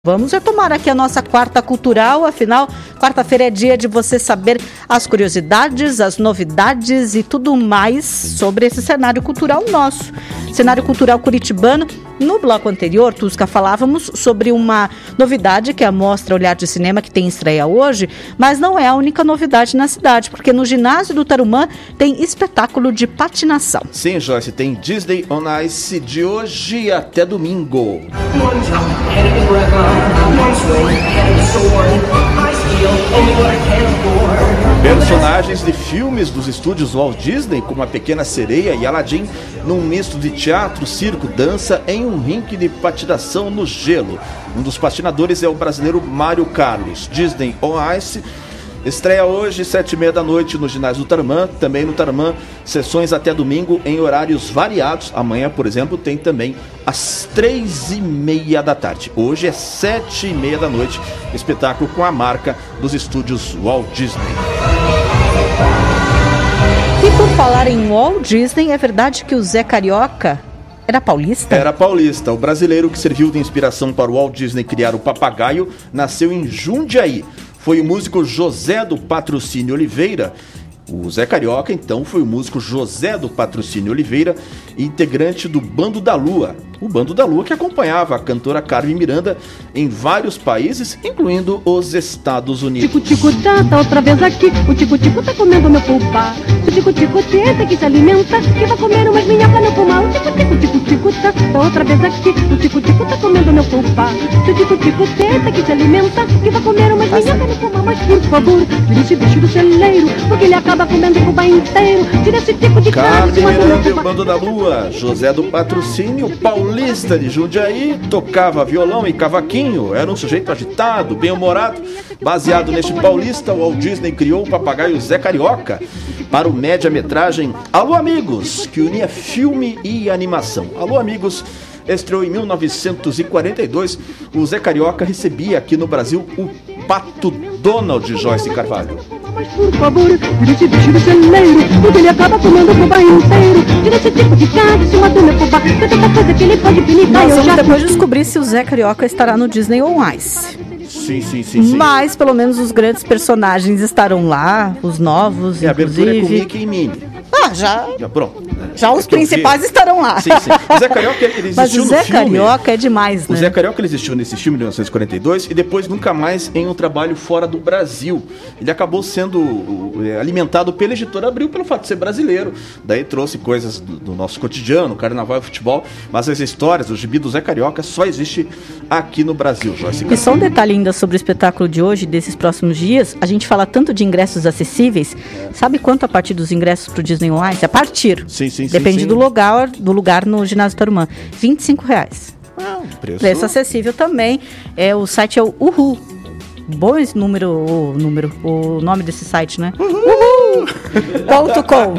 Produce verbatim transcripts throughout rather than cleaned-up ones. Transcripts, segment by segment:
Vamos retomar aqui a nossa quarta cultural, afinal, quarta-feira é dia de você saber as curiosidades, as novidades e tudo mais sobre esse cenário cultural nosso. Cenário cultural curitibano. No bloco anterior, Tusca, falávamos sobre uma novidade que é a Mostra Olhar de Cinema, que tem estreia hoje, mas não é a única novidade na cidade, porque no ginásio do Tarumã tem espetáculo de patinação. Sim, Joyce, tem Disney on Ice de hoje até domingo. Personagens de filmes dos estúdios Walt Disney, como A Pequena Sereia e Aladdin, num misto de teatro, circo, dança, em um rink de patinação no gelo. Um dos patinadores é o brasileiro Mário Carlos. Disney on Ice estreia hoje, sete e meia da noite, no ginásio do Tarumã. Também no Tarumã, sessões até domingo em horários variados. Amanhã, por exemplo, tem também às três e meia da tarde. Hoje é sete e meia da noite, espetáculo com a marca dos estúdios Walt Disney. E por falar em Walt Disney, é verdade que o Zé Carioca era paulista? Era paulista. O brasileiro que serviu de inspiração para o Walt Disney criar o papagaio nasceu em Jundiaí. Foi o músico José do Patrocínio Oliveira. O Zé Carioca, então, foi o músico José do Patrocínio Oliveira, integrante do Bando da Lua. O Bando da Lua que acompanhava a cantora Carmen Miranda em vários países, incluindo os Estados Unidos. Tico-tico tá, tá outra vez aqui. O tico-tico tá comendo meu pulpa. O tico-tico tenta que se alimenta, que vai comer umas minhocas no pulmão. O tico-tico, tico-tico tá, tá outra vez aqui. O tico-tico tá comendo meu pulpa. O tico-tico tenta que se alimenta, que vai comer umas minhocas no pulmão. Mas por favor, tira esse bicho do celeiro, porque ele acaba comendo o pulpa inteiro. Tira esse tipo de carne. Carmen Miranda e o Bando da Lua. José do Patrocínio, paulista de Jundiaí, tocava violão e cavaquinho, era um sujeito agitado, bem-humorado. Baseado neste paulista, o Walt Disney criou o papagaio Zé Carioca para o média-metragem Alô Amigos, que unia filme e animação. Alô Amigos estreou em mil novecentos e quarenta e dois. O Zé Carioca recebia aqui no Brasil o Pato Donald, Joyce Carvalho. Mas por favor, tira esse bicho do celeiro, porque ele acaba comendo o fubá inteiro. Tira esse tipo de carne, se mata meu fubá. Tem tanta coisa que ele pode pinicar. Nós vamos depois descobrir se o Zé Carioca estará no Disney on Ice. Sim, sim, sim, sim. Mas pelo menos os grandes personagens estarão lá, os novos, e a abertura inclusive. é com Mickey e Minnie. Ah, já. Já, pronto. Já os principais estarão lá. Sim, sim. O Zé Carioca, ele existiu Mas o Zé no filme. Carioca é demais, né? O Zé Carioca, ele existiu nesse filme de mil novecentos e quarenta e dois e depois nunca mais em um trabalho fora do Brasil. Ele acabou sendo alimentado pela editora Abril pelo fato de ser brasileiro. Daí trouxe coisas do, do nosso cotidiano, carnaval e futebol. Mas as histórias, o gibi do Zé Carioca só existe aqui no Brasil, Joyce. E só um detalhe ainda sobre o espetáculo de hoje, desses próximos dias. A gente fala tanto de ingressos acessíveis. Sabe quanto a partir dos ingressos para o Disney on Ice? A partir. Sim, sim, Depende sim, sim. do lugar, do lugar no ginásio Tarumã. vinte e cinco reais. Ah, um preço... preço acessível também. É, o site é o Uhul. Bom esse número, o número, o nome desse site, né? Uhul! Ponto com.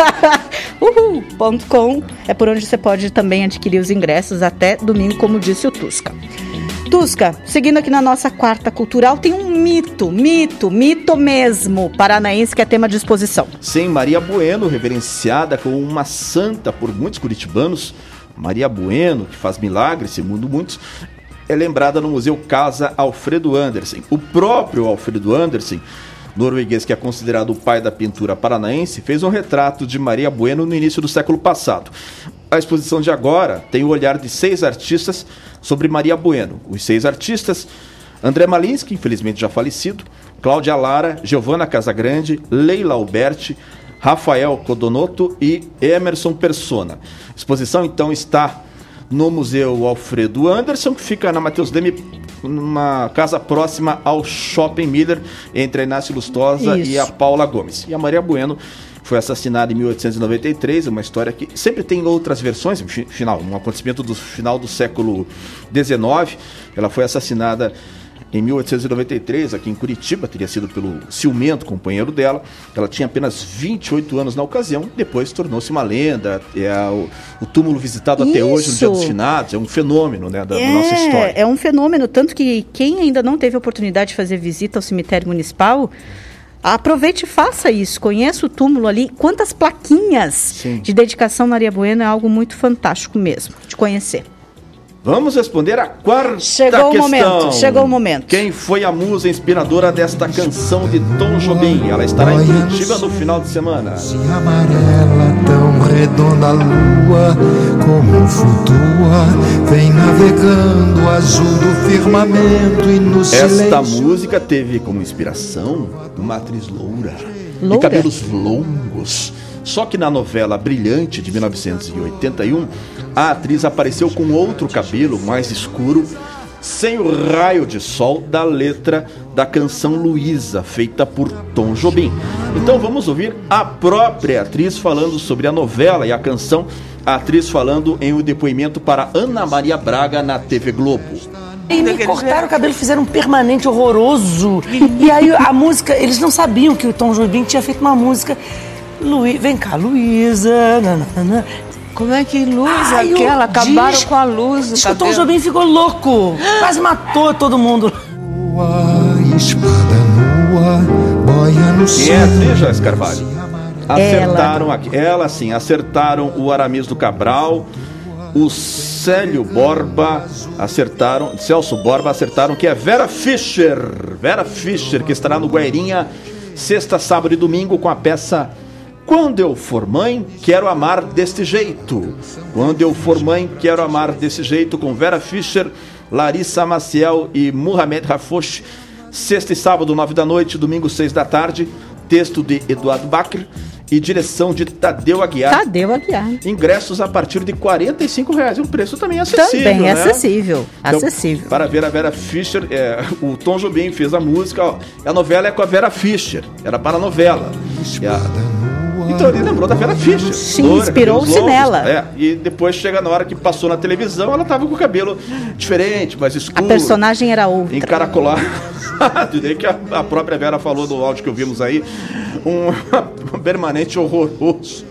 Uhul! Ponto com é por onde você pode também adquirir os ingressos até domingo, como disse o Tusca. Tusca, seguindo aqui na nossa quarta cultural, tem um mito, mito, mito mesmo, paranaense, que é tema de exposição. Sim, Maria Bueno, reverenciada como uma santa por muitos curitibanos. Maria Bueno, que faz milagres, segundo muitos, é lembrada no Museu Casa Alfredo Andersen. O próprio Alfredo Andersen, norueguês que é considerado o pai da pintura paranaense, fez um retrato de Maria Bueno no início do século passado. A exposição de agora tem o olhar de seis artistas sobre Maria Bueno. Os seis artistas: André Malinsky, infelizmente já falecido, Cláudia Lara, Giovanna Casagrande, Leila Alberti, Rafael Codonotto e Emerson Persona. A exposição, então, está no Museu Alfredo Andersen, que fica na Matheus Leme, numa casa próxima ao Shopping Miller, entre a Inácio Lustosa Isso. e a Paula Gomes. E a Maria Bueno foi assassinada em mil oitocentos e noventa e três, uma história que sempre tem outras versões, final, um acontecimento do final do século dezenove. Ela foi assassinada em mil oitocentos e noventa e três, aqui em Curitiba, teria sido pelo ciumento companheiro dela. Ela tinha apenas vinte e oito anos na ocasião, depois tornou-se uma lenda, é o, o túmulo visitado Isso. até hoje, no Dia dos Finados, é um fenômeno, né, da, é, da nossa história. É um fenômeno, tanto que quem ainda não teve a oportunidade de fazer visita ao cemitério municipal, aproveite e faça isso, conheça o túmulo ali. Quantas plaquinhas Sim. de dedicação Maria Bueno, é algo muito fantástico mesmo, de conhecer. Vamos responder a quarta chegou questão. O momento, chegou o momento. Quem foi a musa inspiradora desta canção de Tom Jobim? Ela estará em Curitiba no final de semana. Se amarela, tão redonda a lua, como flutua, vem navegando azul do firmamento e no silêncio. Esta música teve como inspiração uma atriz loura, Loura? de cabelos longos. Só que na novela Brilhante, de mil novecentos e oitenta e um, a atriz apareceu com outro cabelo mais escuro, sem o raio de sol da letra da canção Luísa, feita por Tom Jobim. Então vamos ouvir a própria atriz falando sobre a novela e a canção, a atriz falando em um depoimento para Ana Maria Braga na T V Globo. E me cortaram o cabelo, fizeram um permanente horroroso. E aí a música, eles não sabiam que o Tom Jobim tinha feito uma música. Luí... Vem cá, Luísa. Como é que luz Ai, aquela? Acabaram diz... com a luz. Diz que o Tom Jobim ficou louco. Quase matou todo mundo. Lua, espada nua, boia no céu. Quem é a atriz, Joyce Carvalho? Acertaram ela. aqui. Ela sim, acertaram o Aramis do Cabral, o Célio Borba, acertaram, Celso Borba, acertaram que é Vera Fischer. Vera Fischer, que estará no Guairinha sexta, sábado e domingo com a peça Quando Eu For Mãe, Quero Amar Deste Jeito. Quando Eu For Mãe, Quero Amar Desse Jeito, com Vera Fischer, Larissa Maciel e Mohamed Rafosh. Sexta e sábado, nove da noite, domingo, seis da tarde. Texto de Eduardo Bacri e direção de Tadeu Aguiar. Tadeu Aguiar. Ingressos a partir de quarenta e cinco reais. Um preço também acessível, Também né? acessível. Então, acessível. para ver a Vera Fischer, é, o Tom Jobim fez a música. Ó, a novela é com a Vera Fischer. Era para a novela. É a... Então ele lembrou da Vera Fischer. Sim, inspirou-se nela. É, e depois chega na hora que passou na televisão, ela tava com o cabelo diferente, mais escuro. A personagem era outra. Encaracolado. Daí que a, a própria Vera falou no áudio que ouvimos aí. Um, um permanente horroroso.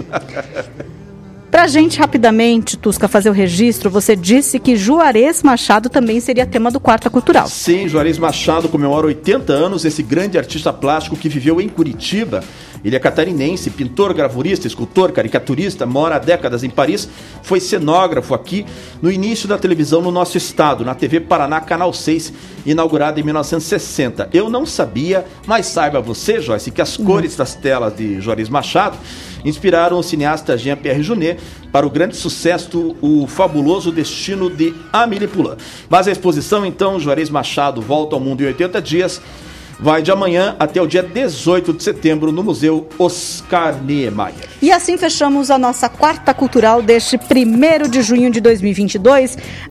Pra gente, rapidamente, Tusca, fazer o registro, você disse que Juarez Machado também seria tema do Quarta Cultural. Sim, Juarez Machado comemora oitenta anos, esse grande artista plástico que viveu em Curitiba. Ele é catarinense, pintor, gravurista, escultor, caricaturista, mora há décadas em Paris, foi cenógrafo aqui no início da televisão no nosso estado, na T V Paraná, Canal seis, inaugurada em mil novecentos e sessenta. Eu não sabia, mas saiba você, Joyce, que as cores das telas de Juarez Machado inspiraram o cineasta Jean-Pierre Jeunet para o grande sucesso O Fabuloso Destino de Amélie Poulain. Mas a exposição, então, Juarez Machado volta ao mundo em oitenta dias, vai de amanhã até o dia dezoito de setembro no Museu Oscar Niemeyer. E assim fechamos a nossa Quarta Cultural deste primeiro de junho de dois mil e vinte e dois.